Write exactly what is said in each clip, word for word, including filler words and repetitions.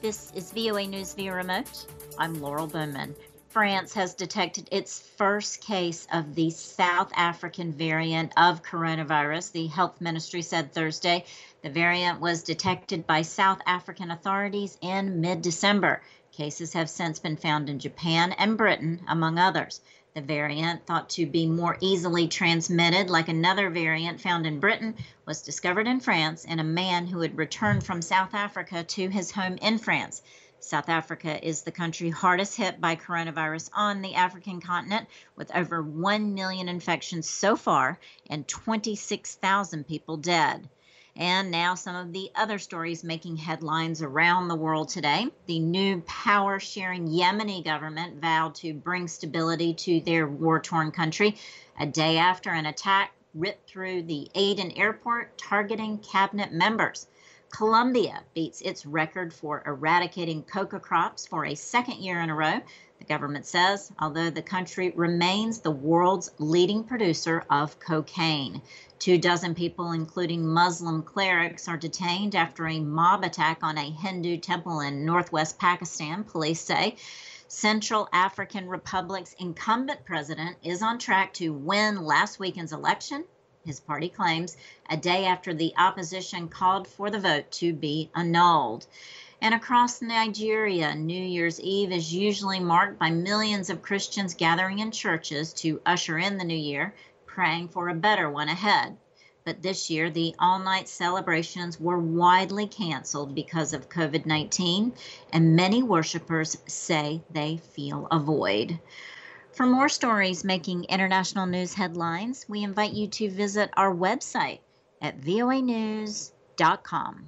This is V O A News via remote. I'm Laurel Bowman. France has detected its first case of the South African variant of coronavirus. The health ministry said Thursday the variant was detected by South African authorities in mid-December. Cases have since been found in Japan and Britain, among others. The variant, thought to be more easily transmitted like another variant found in Britain, was discovered in France in a man who had returned from South Africa to his home in France. South Africa is the country hardest hit by coronavirus on the African continent, with over one million infections so far and twenty-six thousand people dead. And now some of the other stories making headlines around the world today. The new power-sharing Yemeni government vowed to bring stability to their war-torn country a day after an attack ripped through the Aden airport, targeting cabinet members. Colombia beats its record for eradicating coca crops for a second year in a row, the government says, although the country remains the world's leading producer of cocaine. Two dozen people, including Muslim clerics, are detained after a mob attack on a Hindu temple in northwest Pakistan, police say. Central African Republic's incumbent president is on track to win last weekend's election, his party claims, a day after the opposition called for the vote to be annulled. And across Nigeria, New Year's Eve is usually marked by millions of Christians gathering in churches to usher in the new year, praying for a better one ahead. But this year, the all-night celebrations were widely canceled because of COVID nineteen, and many worshipers say they feel a void. For more stories making international news headlines, we invite you to visit our website at V O A news dot com.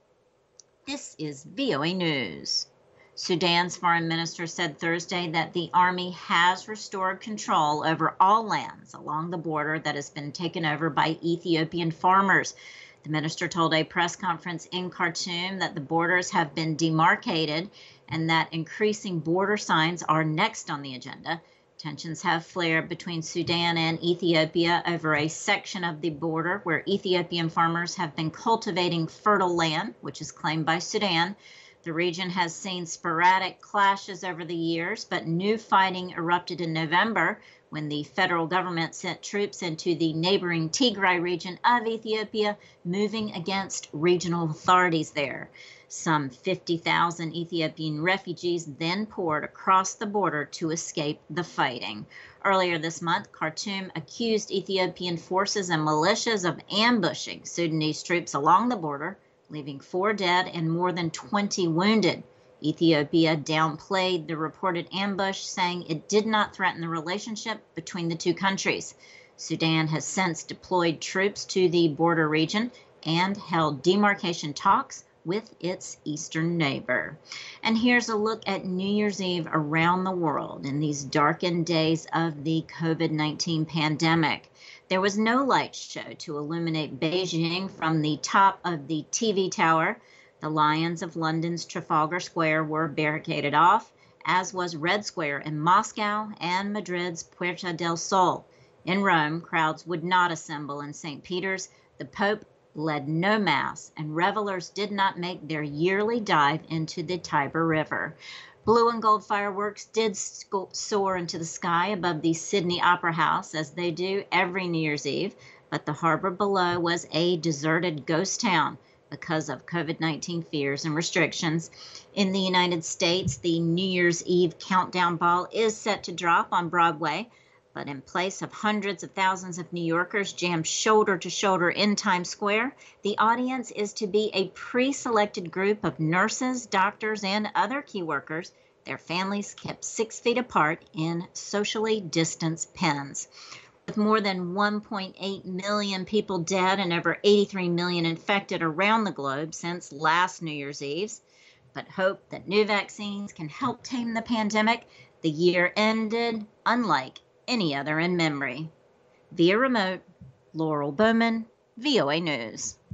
This is V O A News. Sudan's foreign minister said Thursday that the army has restored control over all lands along the border that has been taken over by Ethiopian farmers. The minister told a press conference in Khartoum that the borders have been demarcated and that increasing border signs are next on the agenda. Tensions have flared between Sudan and Ethiopia over a section of the border where Ethiopian farmers have been cultivating fertile land, which is claimed by Sudan. The region has seen sporadic clashes over the years, but new fighting erupted in November when the federal government sent troops into the neighboring Tigray region of Ethiopia, moving against regional authorities there. Some fifty thousand Ethiopian refugees then poured across the border to escape the fighting. Earlier this month, Khartoum accused Ethiopian forces and militias of ambushing Sudanese troops along the border, leaving four dead and more than twenty wounded. Ethiopia downplayed the reported ambush, saying it did not threaten the relationship between the two countries. Sudan has since deployed troops to the border region and held demarcation talks with its eastern neighbor. And here's a look at New Year's Eve around the world in these darkened days of the COVID nineteen pandemic. There was no light show to illuminate Beijing from the top of the T V tower. The Lions of London's Trafalgar Square were barricaded off, as was Red Square in Moscow and Madrid's Puerta del Sol. In Rome, crowds would not assemble in Saint Peter's. The Pope led no mass, and revelers did not make their yearly dive into the Tiber River. Blue and gold fireworks did soar into the sky above the Sydney Opera House, as they do every New Year's Eve, but the harbor below was a deserted ghost town because of COVID nineteen fears and restrictions. In the United States, the New Year's Eve countdown ball is set to drop on Broadway, but in place of hundreds of thousands of New Yorkers jammed shoulder to shoulder in Times Square, the audience is to be a pre-selected group of nurses, doctors, and other key workers, their families kept six feet apart in socially distanced pens. With more than one point eight million people dead and over eighty-three million infected around the globe since last New Year's Eve, but hope that new vaccines can help tame the pandemic, the year ended unlike any other in memory. Via remote, Laurel Bowman, V O A News.